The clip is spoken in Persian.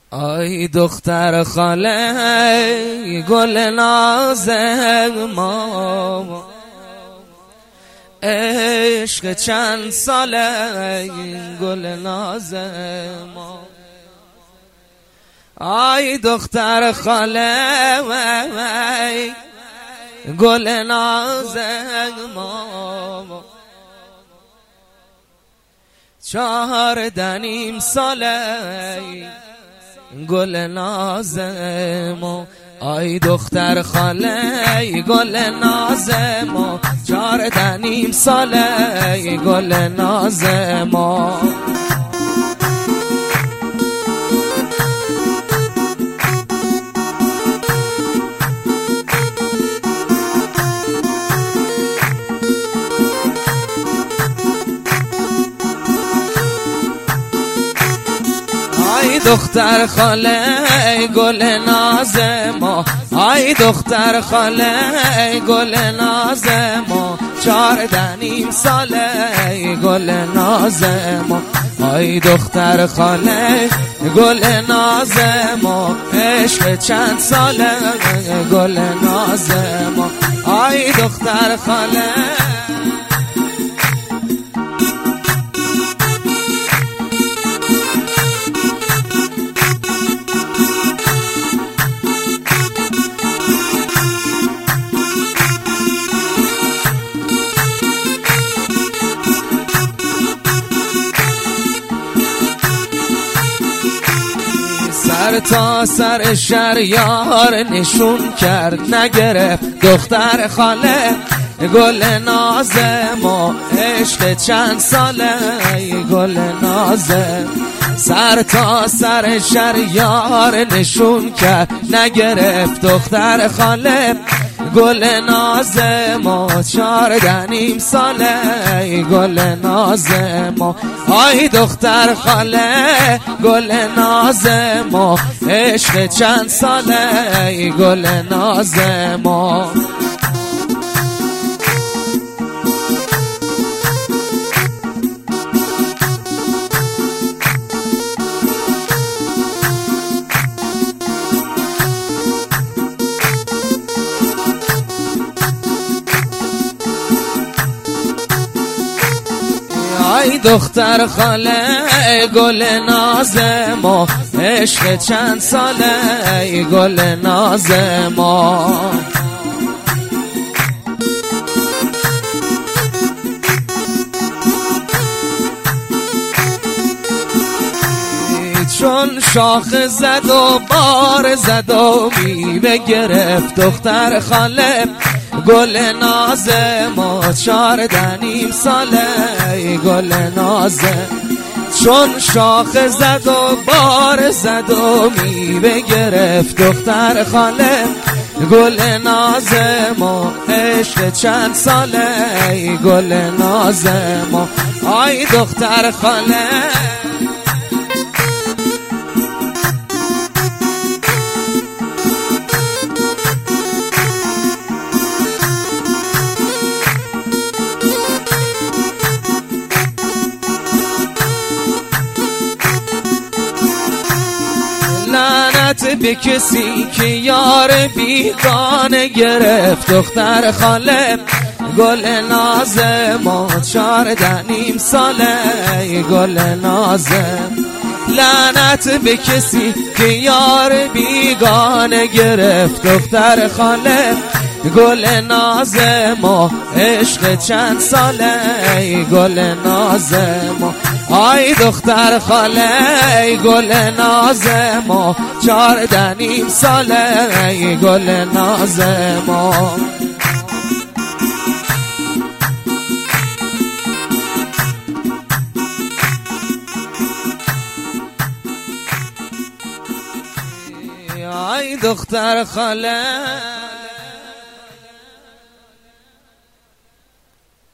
آی دختر خاله گل ناز ما، عشق چند ساله گل ناز ما. آی دختر خاله گل ناز ما، 14 ساله گل ناز ما. آی دختر خاله گل ناز ما، 14 ساله گل ناز ما. آی دختر خاله گل ناز ما، آی دختر خاله گل ناز ما، 14 ساله گل ناز ما. آی دختر خاله گل ناز ما، عشق چند ساله گل ناز ما. آی دختر خاله سر تا سر شهریار نشون کرد نگرفت دختر خاله گل ناز ما، عشق چند ساله گل ناز. سر تا سر شهریار نشون کرد نگرفت دختر خاله گل ناز ما، 14 ساله گل ناز ما. آی دختر خاله گل ناز ما، عشق چند ساله گل ناز ما. آی دختر خاله گل ناز ما، عشق چند ساله گل ناز ما. چون شاخ زد و بار زد و میوه گرفت دختر خاله گل ناز ما، 14 ساله گل ناز. چون شاخ زد و بار زد و میوه گرفت دختر خاله گل ناز ما، عشق چند ساله گل ناز ما. آی دختر خاله لعنت به کسی که یار بیگانه گرفت دختر خاله گل ناز ما، 14 ساله گل ناز. لعنت به کسی که یار بیگانه گرفت دختر خاله گل ناز ما، عشق چند ساله گل ناز ما. آی دختر خاله گل ناز ما، 14 ساله گل ناز ما. آی دختر خاله